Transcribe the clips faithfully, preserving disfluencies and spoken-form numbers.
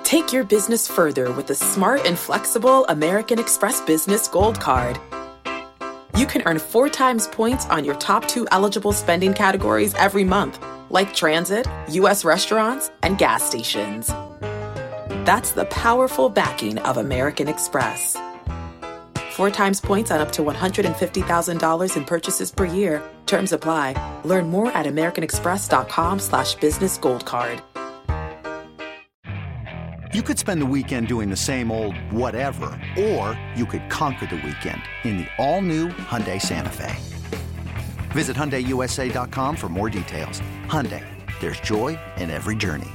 Take your business further with the smart and flexible American Express Business Gold Card. You can earn four times points on your top two eligible spending categories every month, like transit, U S restaurants, and gas stations. That's the powerful backing of American Express. Four times points on up to one hundred fifty thousand dollars in purchases per year. Terms apply. Learn more at americanexpress.com slash business gold card. You could spend the weekend doing the same old whatever, or you could conquer the weekend in the all-new Hyundai Santa Fe. Visit Hyundai U S A dot com for more details. Hyundai, there's joy in every journey.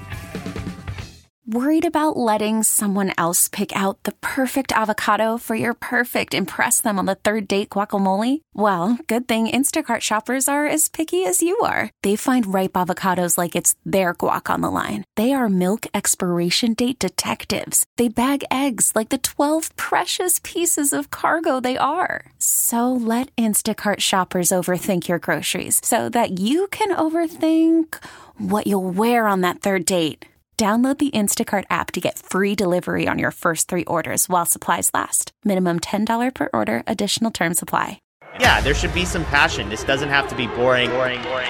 Worried about letting someone else pick out the perfect avocado for your perfect impress them on the third date guacamole? Well, good thing Instacart shoppers are as picky as you are. They find ripe avocados like it's their guac on the line. They are milk expiration date detectives. They bag eggs like the twelve precious pieces of cargo they are. So let Instacart shoppers overthink your groceries so that you can overthink what you'll wear on that third date. Download the Instacart app to get free delivery on your first three orders while supplies last. Minimum ten dollars per order. Additional terms apply. Yeah, there should be some passion. This doesn't have to be boring, boring, boring.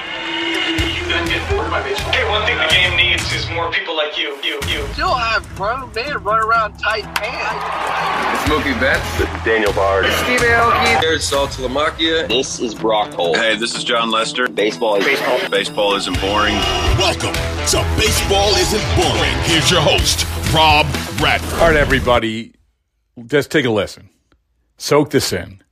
You done get bored by baseball. Hey, one thing the game needs is more people like you, you, you. Still have grown men run around tight pants. Smokey Betts. This is Daniel Bard. Steve Aoki. There's Sal Talamacchia. This is Brock Holt. Hey, this is John Lester. Baseball is baseball. Baseball isn't boring. Welcome to Baseball Isn't Boring. Here's your host, Rob Bradford. All right, everybody, just take a listen. Soak this in.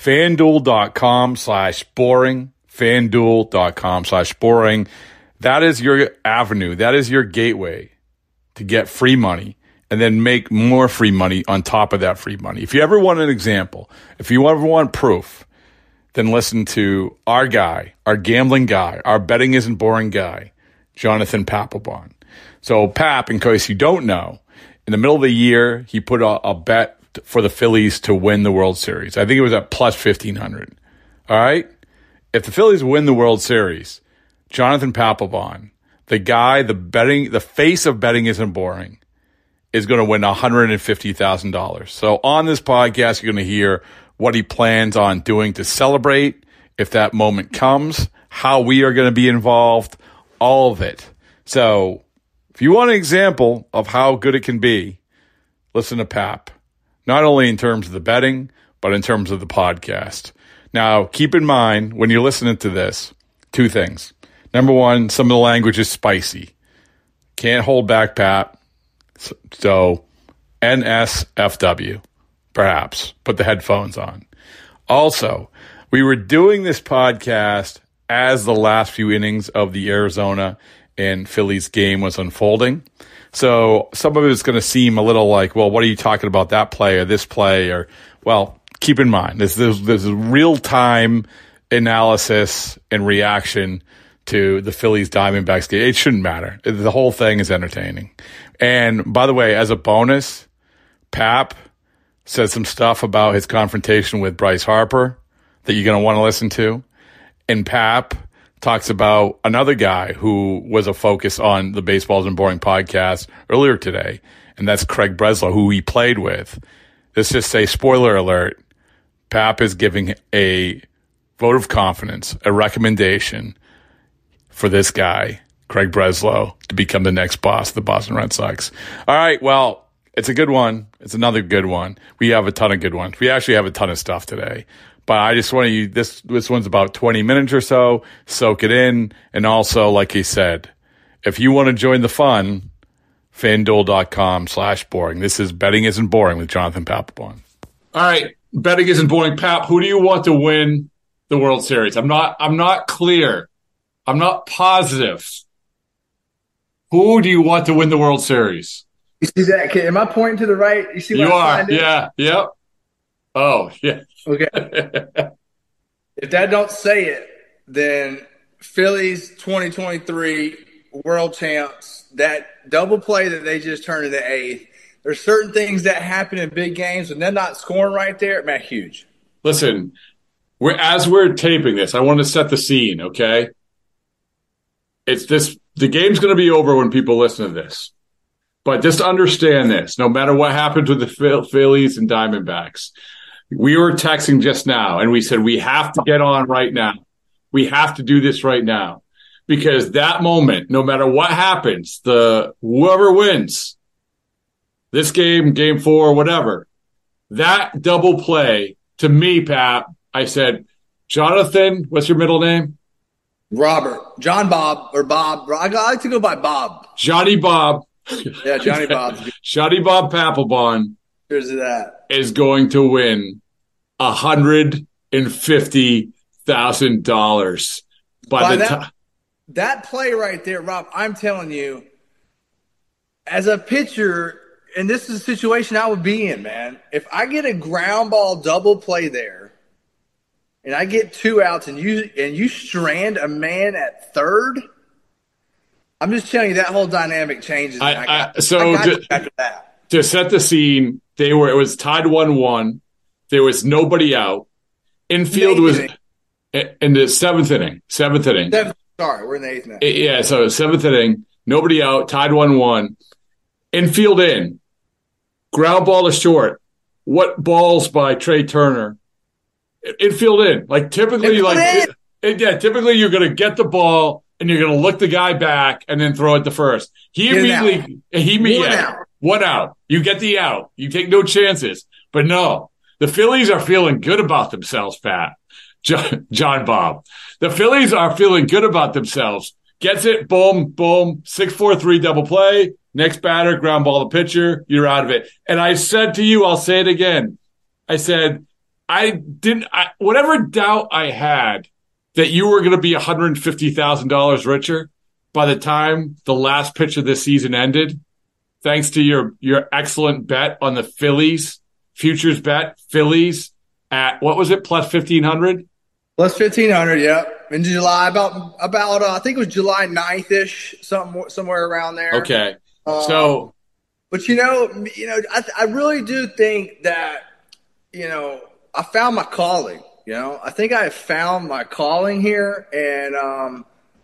FanDuel.com slash boring. FanDuel.com slash boring. That is your avenue. That is your gateway to get free money and then make more free money on top of that free money. If you ever want an example, if you ever want proof, then listen to our guy, our gambling guy, our betting isn't boring guy, Jonathan Papelbon. So Pap, in case you don't know, in the middle of the year, he put a, a bet for the Phillies to win the World Series. I think it was at plus fifteen hundred. All right? If the Phillies win the World Series, Jonathan Papelbon, the guy, the betting, the face of betting isn't boring, is going to win one hundred fifty thousand dollars. So on this podcast, you're going to hear what he plans on doing to celebrate if that moment comes, how we are going to be involved, all of it. So if you want an example of how good it can be, listen to Pap, not only in terms of the betting, but in terms of the podcast. Now, keep in mind, when you're listening to this, two things. Number one, some of the language is spicy. Can't hold back, Pat. So, N S F W, perhaps. Put the headphones on. Also, we were doing this podcast as the last few innings of the Arizona and Phillies game was unfolding. So, some of it is going to seem a little like, well, what are you talking about, that play or this play? Or, well, keep in mind, this is this is real-time analysis and reaction to the Phillies Diamondbacks game. It shouldn't matter. The whole thing is entertaining. And by the way, as a bonus, Pap said some stuff about his confrontation with Bryce Harper that you're going to want to listen to. And Pap talks about another guy who was a focus on the Baseball Isn't Boring podcast earlier today, and that's Craig Breslow, who he played with. Let's just say, spoiler alert, Pap is giving a vote of confidence, a recommendation for this guy, Craig Breslow, to become the next boss of the Boston Red Sox. All right, well, it's a good one. It's another good one. We have a ton of good ones. We actually have a ton of stuff today. But I just want you, this, this one's about twenty minutes or so. Soak it in. And also, like he said, if you want to join the fun, FanDuel.com slash boring. This is Betting Isn't Boring with Jonathan Papelbon. All right. Betting Isn't Boring. Pap, who do you want to win the World Series? I'm not, I'm not clear. I'm not positive. Who do you want to win the World Series? You see that? Am I pointing to the right? You see what you I'm are. Yeah. Yep. Oh, yeah. Okay. If that don't say it, then Phillies twenty twenty-three world champs, that double play that they just turned in the eighth, there's certain things that happen in big games when they're not scoring right there, man, huge. Listen, we're as we're taping this, I want to set the scene, okay? It's this, the game's going to be over when people listen to this. But just understand this, no matter what happens with the Phillies and Diamondbacks, we were texting just now and we said, we have to get on right now. We have to do this right now because that moment, no matter what happens, the whoever wins this game, game four, whatever, that double play to me, Pat, I said, Jonathan, what's your middle name? Robert, John Bob or Bob. I like to go by Bob. Johnny Bob. Yeah, Johnny Bob. Johnny Bob Papelbon. Here's that. Is going to win one hundred fifty thousand dollars by, by the time. That play right there, Rob, I'm telling you, as a pitcher, and this is a situation I would be in, man. If I get a ground ball double play there, and I get two outs, and you and you strand a man at third, I'm just telling you that whole dynamic changes. I, I got, I, so I got to, after that. To set the scene, they were it was tied one one. There was nobody out. Infield was inning. In the seventh inning. Seventh inning. Seventh, sorry, we're in the eighth inning. Yeah, so seventh inning, nobody out, tied one one. Infield in. Ground ball to short. What balls by Trey Turner? Infield in. Like typically, Infield like it, it, yeah, typically you're going to get the ball and you're going to look the guy back and then throw it to first. He get immediately he one yeah, out. One out. You get the out. You take no chances. But no, the Phillies are feeling good about themselves, Pat. John, John Bob. The Phillies are feeling good about themselves. Gets it, boom, boom, six four three double play. Next batter, ground ball to pitcher. You're out of it. And I said to you, I'll say it again. I said, I didn't, I, whatever doubt I had that you were going to be one hundred fifty thousand dollars richer by the time the last pitch of this season ended, thanks to your, your excellent bet on the Phillies, futures bet, Phillies at, what was it, plus fifteen hundred? Plus fifteen hundred, yeah. In July, about, about uh, I think it was July ninth-ish, something, somewhere around there. Okay. Um, so. But, you know, you know, I, I really do think that, you know, I found my calling. You know, I think I have found my calling here, and um,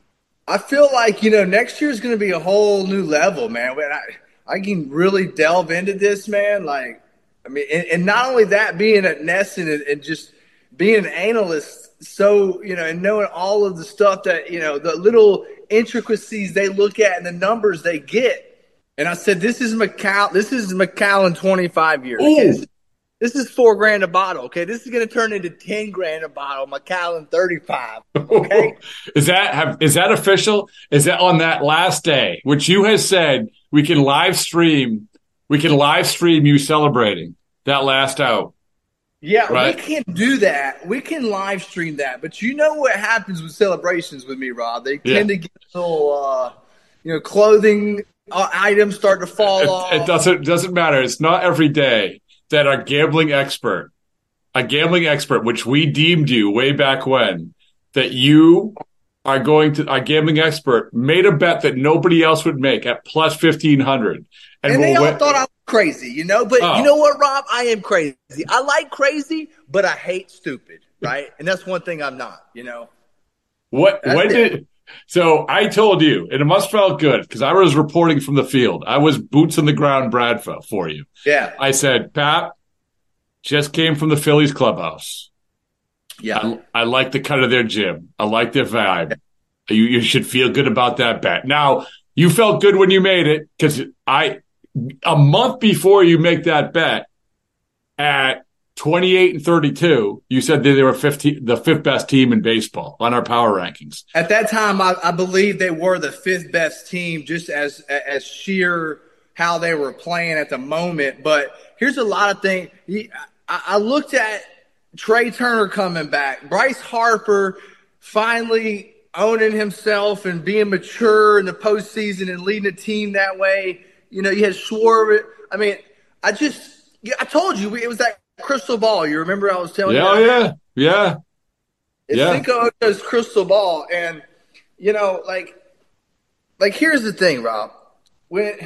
I feel like, you know, next year is going to be a whole new level, man. When I, I can really delve into this, man. Like, I mean, and, and not only that, being at Nesson and, and just being an analyst, so, you know, and knowing all of the stuff that, you know, the little intricacies they look at and the numbers they get. And I said, this is Macau, this is Macau in twenty-five years. Okay? This is four grand a bottle, okay? This is going to turn into ten grand a bottle. Macallan thirty-five, okay? is that have, is that official? Is that on that last day, which you have said we can live stream, we can live stream you celebrating that last out? Yeah, right? We can do that. We can live stream that. But you know what happens with celebrations with me, Rob? They tend yeah. to get a little, uh, you know, clothing uh, items start to fall it, off. It doesn't doesn't matter. It's not every day that a gambling expert, a gambling expert, which we deemed you way back when, that you are going to, a gambling expert, made a bet that nobody else would make at plus fifteen hundred. And, and they all went, thought I was crazy, you know? But oh. you know what, Rob? I am crazy. I like crazy, but I hate stupid, right? And that's one thing I'm not, you know? What, that's when it. did, so I told you, and it must have felt good because I was reporting from the field. I was boots on the ground Bradford for you. Yeah. I said, Pat, just came from the Phillies clubhouse. Yeah. I, I like the cut of their gym. I like their vibe. You, you should feel good about that bet. Now, you felt good when you made it because I, a month before you make that bet at twenty-eight and thirty-two, you said that they were fifteen, the fifth best team in baseball on our power rankings. At that time, I, I believe they were the fifth best team, just as as sheer how they were playing at the moment. But here's a lot of things. I, I looked at Trey Turner coming back, Bryce Harper finally owning himself and being mature in the postseason and leading a team that way. You know, you had Schwarber. I mean, I just, I told you, it was that crystal ball. You remember I was telling yeah, you? Yeah, yeah, it's yeah. Cinco Ocho's crystal ball. And, you know, like, like here's the thing, Rob. When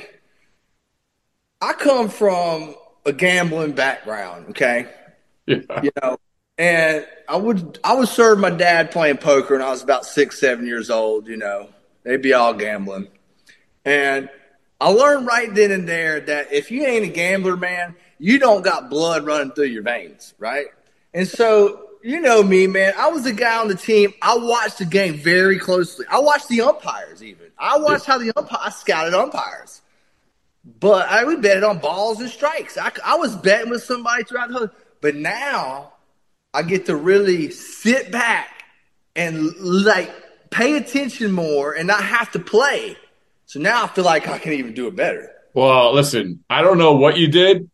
I come from a gambling background, okay? Yeah. You know, and I would I would serve my dad playing poker when I was about six, seven years old, you know. They'd be all gambling. And I learned right then and there that if you ain't a gambler, man, you don't got blood running through your veins, right? And so, you know me, man. I was the guy on the team. I watched the game very closely. I watched the umpires even. I watched how the umpire, I scouted umpires. But I would bet it on balls and strikes. I, I was betting with somebody throughout the whole. But now I get to really sit back and like pay attention more and not have to play. So now I feel like I can even do it better. Well, listen, I don't know what you did,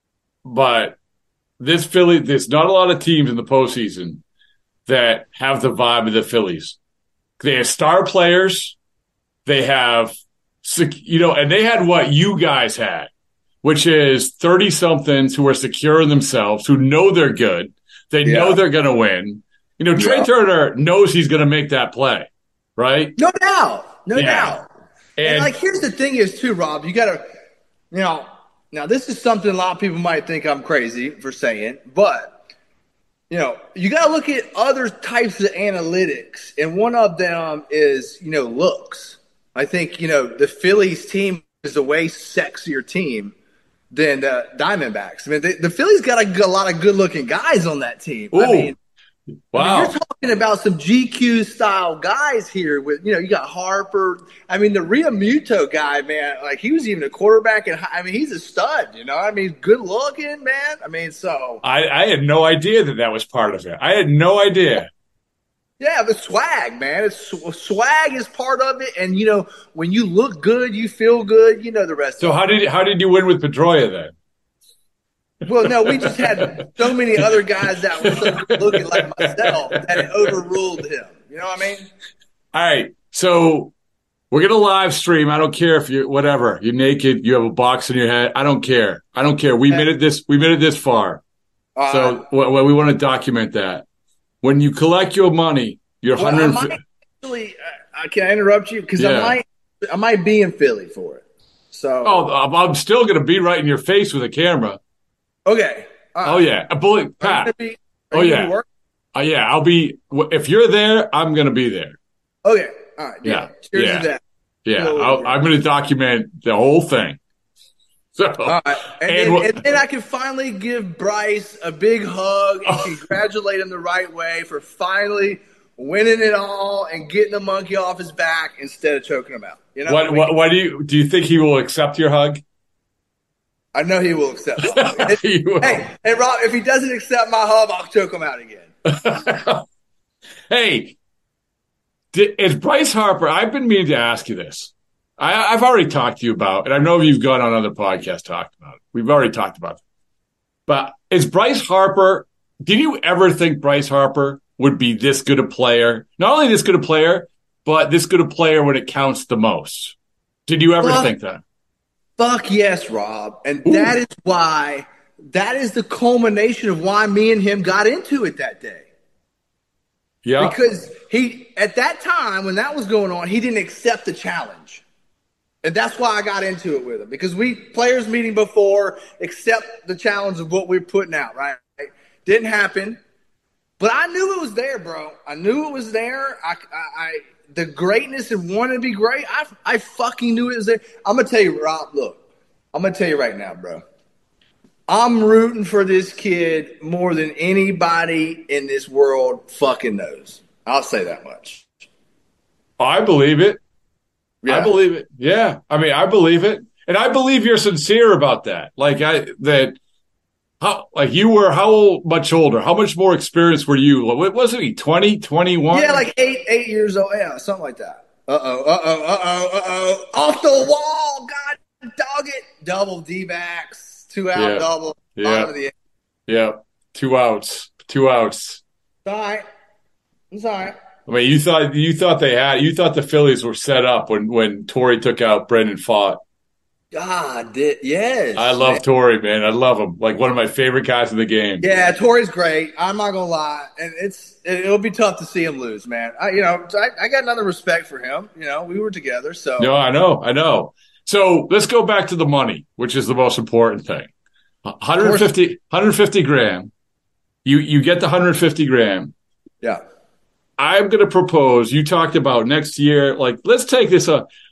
but this Philly, there's not a lot of teams in the postseason that have the vibe of the Phillies. They have star players. They have, you know, and they had what you guys had, which is thirty-somethings who are secure in themselves, who know they're good. They yeah. know they're going to win. You know, Trey yeah. Turner knows he's going to make that play, right? No doubt. No yeah. doubt. And, and, like, here's the thing is, too, Rob, you got to, you know, now this is something a lot of people might think I'm crazy for saying, but, you know, you got to look at other types of analytics, and one of them is, you know, looks. I think, you know, the Phillies team is a way sexier team than the Diamondbacks. I mean, they, the Phillies got a, a lot of good-looking guys on that team. Ooh. I mean, wow. I mean, you're talking about some G Q-style guys here with, you know, you got Harper. I mean, the Realmuto guy, man, like he was even a quarterback. And I mean, he's a stud, you know. I mean, good-looking, man. I mean, so. I, I had no idea that that was part of it. I had no idea. Yeah, but swag, man. It's, swag is part of it. And, you know, when you look good, you feel good, you know the rest so of it. So how did, how did you win with Pedroia then? Well, no, we just had so many other guys that were so good looking like myself that it overruled him. You know what I mean? All right. So we're going to live stream. I don't care if you're whatever. You're naked. You have a box in your head. I don't care. I don't care. We made it this, we made it this far. Uh, so well, we want to document that. When you collect your money, your well, hundred. I might actually, uh, can I interrupt you? Because yeah. I might, I might be in Philly for it. So, oh, I'm still going to be right in your face with a camera. Okay. Right. Oh yeah, a bullet, Pat. Be, oh yeah. Oh yeah, I'll be. If you're there, I'm going to be there. Okay. All right. Yeah. Cheers yeah. to that. Yeah. I'll, I'm going to document the whole thing. So, all right. And, and, then, and then I can finally give Bryce a big hug and oh. congratulate him the right way for finally winning it all and getting the monkey off his back instead of choking him out. You know what? What, what do you do? You think he will accept your hug? I know he will accept my hug. Hey, hey, Rob, if he doesn't accept my hug, I'll choke him out again. Hey, did, is Bryce Harper? I've been meaning to ask you this. I, I've already talked to you about, and I know you've gone on other podcasts talked about it. We've already talked about it. But is Bryce Harper, did you ever think Bryce Harper would be this good a player? Not only this good a player, but this good a player when it counts the most. Did you ever fuck, think that? Fuck yes, Rob. And Ooh. that is why, that is the culmination of why me and him got into it that day. Yeah. Because he, at that time, when that was going on, he didn't accept the challenge. And that's why I got into it with him. Because we, players meeting before, accept the challenge of what we're putting out, right? Didn't happen. But I knew it was there, bro. I knew it was there. I, I, I the greatness and wanting to be great, I, I fucking knew it was there. I'm going to tell you, Rob, look. I'm going to tell you right now, bro. I'm rooting for this kid more than anybody in this world fucking knows. I'll say that much. I believe it. Yeah. I believe it. Yeah. I mean, I believe it. And I believe you're sincere about that. Like I, that, how, like you were how much older? How much more experienced were you? What wasn't he? twenty, twenty-one? Yeah, like eight, eight years old. Yeah, something like that. Uh-oh, uh-oh, uh-oh, uh-oh. Off the wall. God, dog it. Double D-backs. Two out yeah. double. Yeah. Of the yeah. Two outs. Two outs. It's all right. It's all right. I mean, you thought you thought they had you thought the Phillies were set up when when Torrey took out Brendan Pfaadt. God, did, yes. I love man. Torrey, man. I love him. Like one of my favorite guys in the game. Yeah, Torrey's great. I'm not gonna lie, and it's it'll be tough to see him lose, man. I, you know, I, I got another respect for him. You know, we were together, so. No, I know, I know. So let's go back to the money, which is the most important thing. one hundred fifty, one hundred fifty grand. You you get the one hundred fifty grand. Yeah. I'm going to propose, you talked about next year, like, let's take this, uh,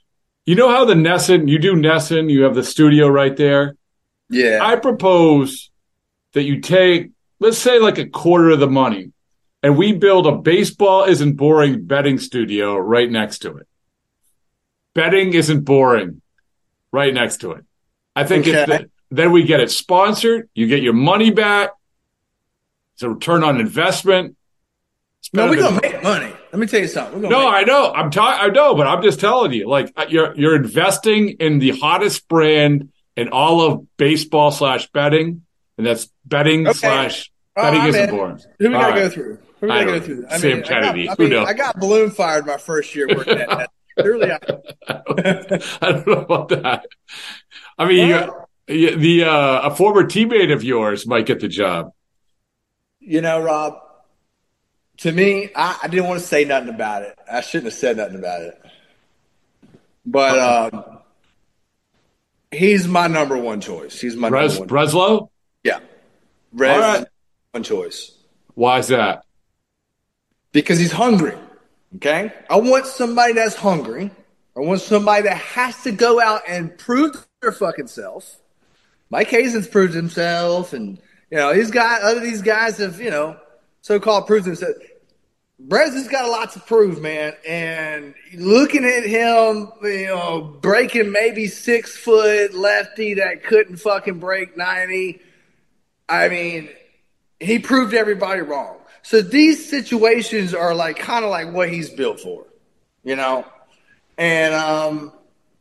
You know how the Nesson, you do Nesson, you have the studio right there? Yeah. I propose that you take, let's say like a quarter of the money, and we build a baseball isn't boring betting studio right next to it. Betting isn't boring right next to it. I think Okay. it's the, then we get it sponsored. You get your money back. It's a return on investment. It's No, better we're than- gonna make money. Let me tell you something. We're gonna No, make I know. I'm talking. I know, but I'm just telling you. Like you're you're investing in the hottest brand in all of baseball slash betting, and that's betting Okay. slash Oh, betting I'm isn't in. boring. Who we All gotta right. go through? Who we I gotta go don't through? know. Sam I Kennedy. got, I Who mean, knows? I got balloon fired my first year working at that. Surely I. I don't know about that. I mean, Well, you, the uh, a former teammate of yours might get the job. You know, Rob, to me, I, I didn't want to say nothing about it. I shouldn't have said nothing about it. But um, he's my number one choice. He's my Bres- number one. Breslow? Yeah. Rez All is right. my one choice. Why is that? Because he's hungry. Okay? I want somebody that's hungry. I want somebody that has to go out and prove their fucking self. Mike Hazen's proved himself, and you know, these guys, other these guys have, you know, so-called proved themselves. Brez has got a lot to prove, man. And looking at him, you know, breaking maybe six foot lefty that couldn't fucking break ninety. I mean, he proved everybody wrong. So these situations are like kind of like what he's built for, you know? And um,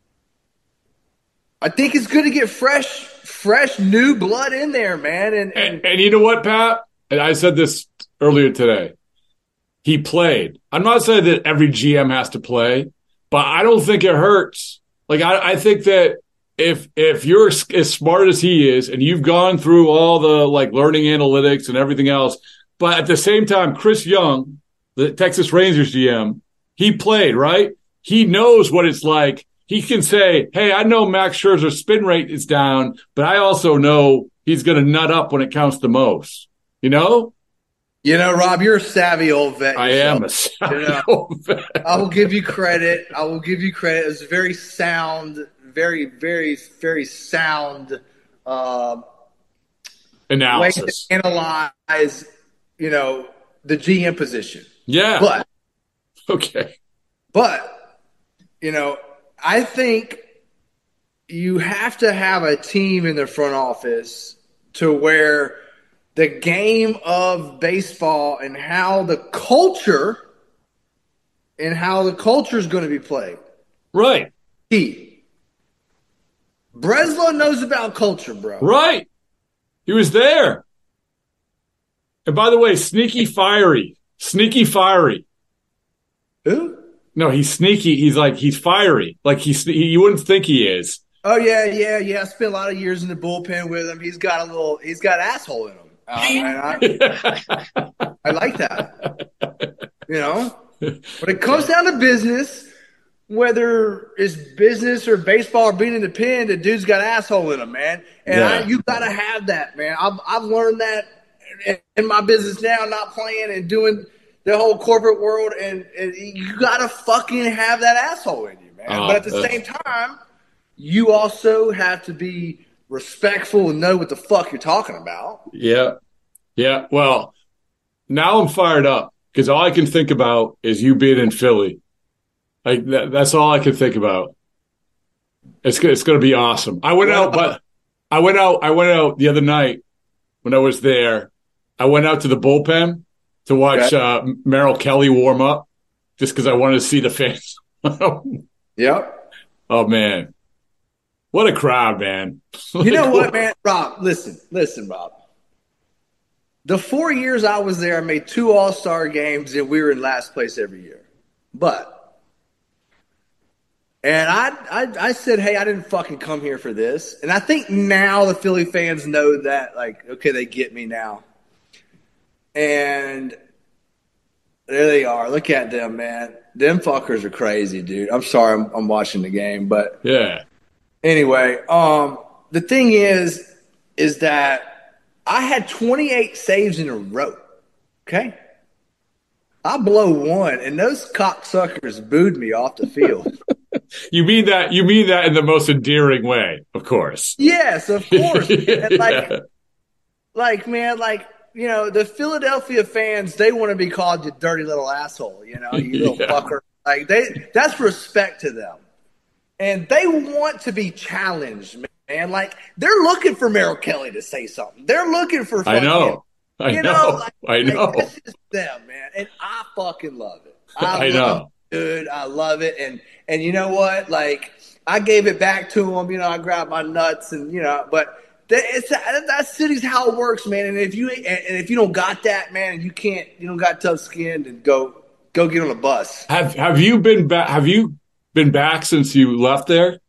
I think it's good to get fresh, fresh new blood in there, man. And, and, And, and you know what, Pat? And I said this earlier today. He played. I'm not saying that every G M has to play, but I don't think it hurts. Like, I, I think that if if you're as, as smart as he is and you've gone through all the, like, learning analytics and everything else, but at the same time, Chris Young, the Texas Rangers G M, he played, right? He knows what it's like. He can say, hey, I know Max Scherzer's spin rate is down, but I also know he's going to nut up when it counts the most. You know? You know, Rob, you're a savvy old vet. I yourself. am a savvy You know, old vet. I will give you credit. I will give you credit. It was very sound, very, very, very sound uh, Analysis. way to analyze, you know, the G M position. Yeah. But, Okay. but, you know, I think you have to have a team in the front office to where the game of baseball and how the culture and how the culture is going to be played. Right. Key. Breslow knows about culture, bro. Right. He was there. And by the way, sneaky fiery. Sneaky fiery. Who? No, he's sneaky. He's like, he's fiery. Like, he's, he, you wouldn't think he is. Oh, yeah, yeah, yeah. I spent a lot of years in the bullpen with him. He's got a little, he's got asshole in him. Uh, and I, I like that. You know? When it comes down to business, whether it's business or baseball or being in the pen, the dude's got asshole in him, man. And Yeah. I, you got to have that, man. I've, I've learned that in, in my business now, not playing and doing the whole corporate world. And, and you got to fucking have that asshole in you, man. Oh, but at the uh, same time, you also have to be respectful and know what the fuck you're talking about. Yeah. Yeah. Well, now I'm fired up because all I can think about is you being in Philly. Like that, that's all I can think about. It's it's going to be awesome. I went out, but I went out. I went out the other night when I was there. I went out to the bullpen to watch Okay. uh, Merrill Kelly warm up, just because I wanted to see the fans. Yep. Oh man, what a crowd, man! You know what, man? Rob, listen, listen, Rob. The four years I was there, I made two All-Star games, and we were in last place every year. But, and I, I, I said, hey, I didn't fucking come here for this. And I think now the Philly fans know that, like, okay, they get me now. And there they are. Look at them, man. Them fuckers are crazy, dude. I'm sorry I'm, I'm watching the game, but Yeah. anyway, um, the thing is, is that I had twenty-eight saves in a row. Okay? I blow one, and those cocksuckers booed me off the field. You mean that? You mean that in the most endearing way, of course. Yes, of course. yeah. Like, like, man, like, you know, the Philadelphia fans, they want to be called you dirty little asshole, you know, you little yeah. fucker. Like, they, that's respect to them. And they want to be challenged, man. Like, they're looking for Merrill Kelly to say something. They're looking for fucking, I know. I you know. know like, I know. Like, this is them, man. And I fucking love it. I, I know. It, dude, I love it. And, and you know what? Like, I gave it back to them. You know, I grabbed my nuts and, you know, but that, it's, that city's how it works, man. And if you, and if you don't got that, man, and you can't, you don't got tough skin, then go, go get on a bus. Have, have you been back? Have you been back since you left there?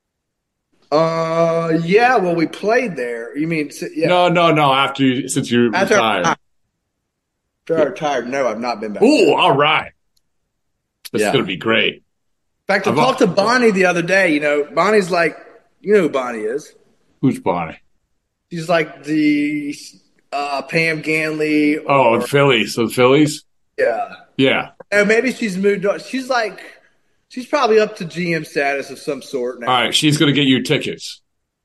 Uh, yeah. Well, we played there. You mean? Yeah. No, no, no. After you, since you after retired. I, after I retired, no, I've not been back. Ooh, all right. That's yeah. going to be great. In fact, I I've talked to Bonnie the other day. You know, Bonnie's like, you know who Bonnie is? Who's Bonnie? She's like the uh, Pam Ganley. Or, oh, the Phillies. So the Phillies? Yeah. Yeah. Or maybe she's moved on. She's like, she's probably up to G M status of some sort now. All right. She's going to get you tickets.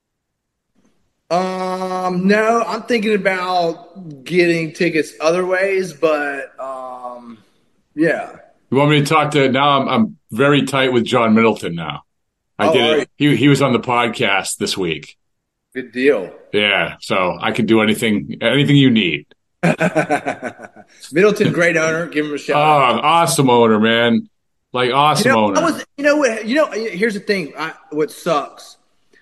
Um, no, I'm thinking about getting tickets other ways, but um, yeah. You want me to talk to now? I'm, I'm very tight with John Middleton now. I oh, did it. He he was on the podcast this week. Good deal. Yeah, so I can do anything anything you need. Middleton, great owner. Give him a shout. Oh, awesome owner, man! Like awesome you know, owner. I was, you know what? You know, here's the thing. I, what sucks.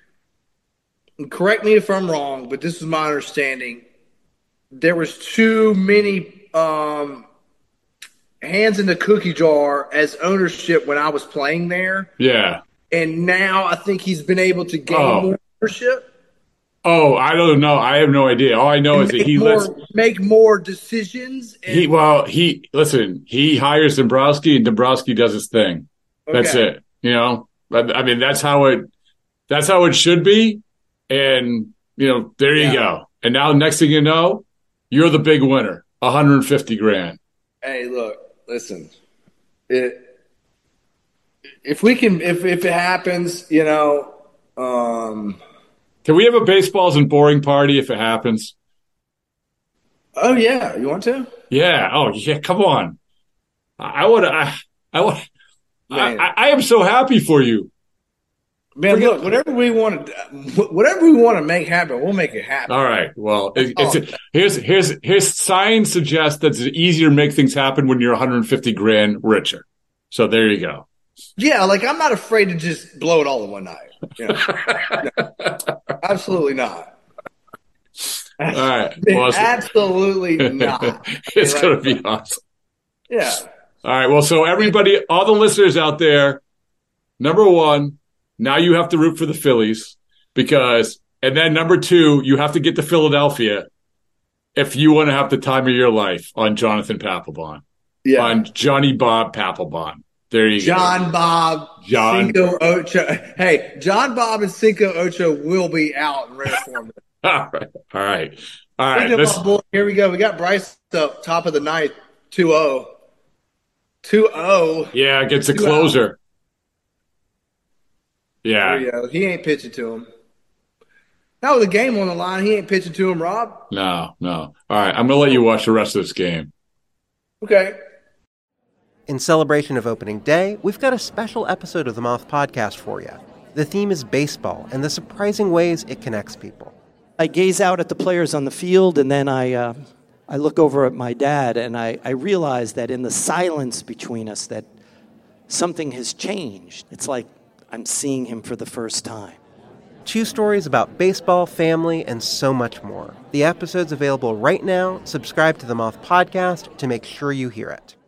And correct me if I'm wrong, but this is my understanding. There was too many um, hands in the cookie jar as ownership when I was playing there. Yeah. And now I think he's been able to gain oh. more ownership. Oh, I don't know. I have no idea. All I know is that he more, lets make more decisions. And, he well, he listen. He hires Dombrowski, and Dombrowski does his thing. Okay. That's it. You know, I mean, that's how it. That's how it should be. And you know, there you yeah. go. And now, next thing you know, you're the big winner. one hundred fifty grand. Hey, look, listen. It. If we can, if if it happens, you know. Um, Can we have a baseballs and boring party if it happens? Oh yeah, you want to? Yeah. Oh yeah. Come on. I would. I. I would. I, I am so happy for you. Man, Forget, look, whatever we want to, whatever we want to make happen, we'll make it happen. All right. Well, it, it's a, here's here's here's science suggests that it's easier to make things happen when you're one hundred fifty grand richer. So there you go. Yeah, like I'm not afraid to just blow it all in one night. You know? No, absolutely not. All right. Well, absolutely not. It's like, going to be awesome. Yeah. All right. Well, so everybody, all the listeners out there, number one, now you have to root for the Phillies because, and then number two, you have to get to Philadelphia if you want to have the time of your life on Jonathan Papelbon. Yeah. On Johnny Bob Papelbon. There you John go. John Bob, John. Cinco Ocho. Hey, John Bob and Cinco Ocho will be out in rare form. All right. All right. All right. Here we go. We got Bryce up top of the ninth, two oh. two oh. Yeah, against the closer. Yeah. There you go. He ain't pitching to him. Now with the game on the line, he ain't pitching to him, Rob. No, no. All right. I'm going to let you watch the rest of this game. Okay. In celebration of opening day, we've got a special episode of the Moth Podcast for you. The theme is baseball and the surprising ways it connects people. I gaze out at the players on the field, and then I uh, I look over at my dad, and I, I realize that in the silence between us that something has changed. It's like I'm seeing him for the first time. Two stories about baseball, family, and so much more. The episode's available right now. Subscribe to the Moth Podcast to make sure you hear it.